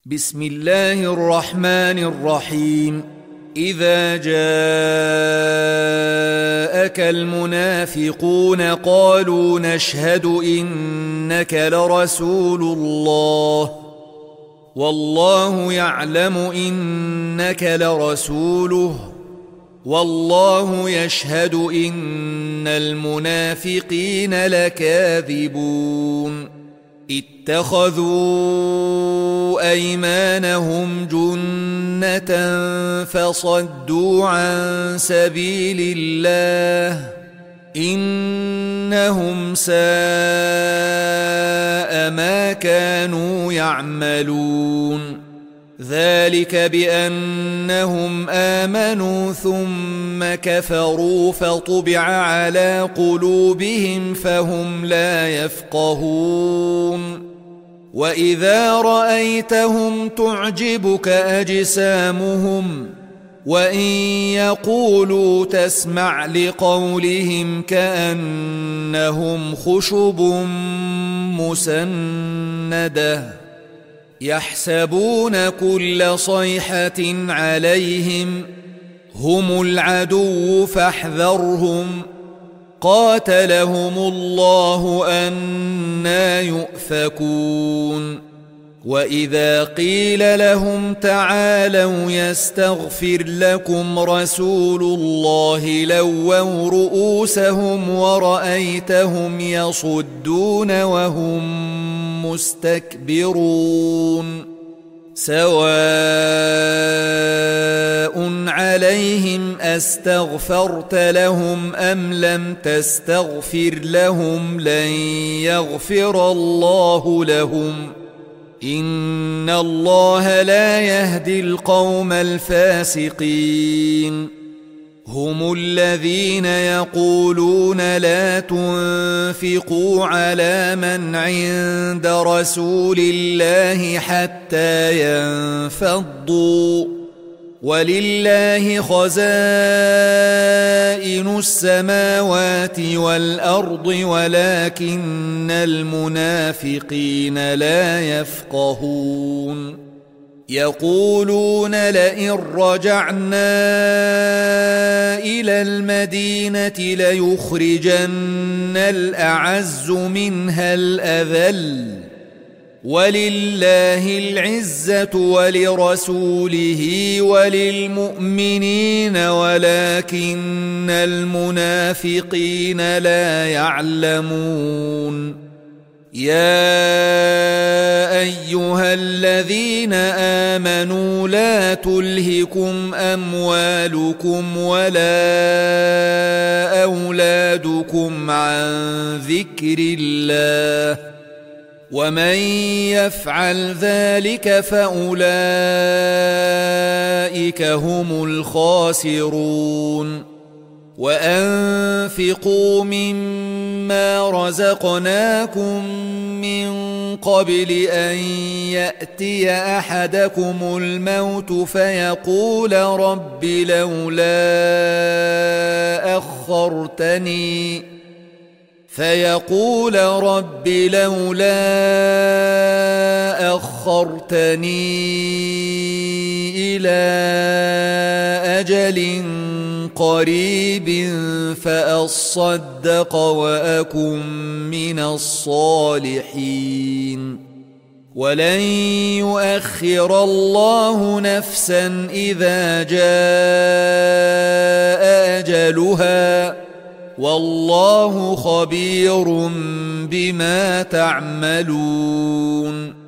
بسم الله الرحمن الرحيم. إذا جاءك المنافقون قالوا نشهد إنك لرسول الله والله يعلم إنك لرسوله والله يشهد إن المنافقين لكاذبون. اتخذوا أيمانهم جنة فصدوا عن سبيل الله إنهم ساء ما كانوا يعملون. ذلك بأنهم آمنوا ثم كفروا فطبع على قلوبهم فهم لا يفقهون. وإذا رأيتهم تعجبك أجسامهم وإن يقولوا تسمع لقولهم كأنهم خشب مسندة يحسبون كل صيحة عليهم هم العدو فاحذرهم قاتلهم الله أنى يؤفكون. وإذا قيل لهم تعالوا يستغفر لكم رسول الله لووا رؤوسهم ورأيتهم يصدون وهم مستكبرون. سواء عليهم أستغفرت لهم أم لم تستغفر لهم لن يغفر الله لهم إن الله لا يهدي القوم الفاسقين. هم الذين يقولون لا تنفقوا على من عند رسول الله حتى ينفضوا ولله خزائن السماوات والأرض ولكن المنافقين لا يفقهون. يقولون لئن رجعنا إلى المدينة ليخرجن الأعز منها الأذل ولله العزة ولرسوله وللمؤمنين ولكن المنافقين لا يعلمون. يا أيها الذين آمنوا لا تلهكم أموالكم ولا أولادكم عن ذكر الله ومن يفعل ذلك فأولئك هم الخاسرون. وأنفقوا مما رزقناكم من قبل أن يأتي أحدكم الموت فيقول رب لولا أخرتني إلى أجل قريب فأصدق وأكن من الصالحين. ولن يؤخر الله نفسا إذا جاء أجلها والله خبير بما تعملون.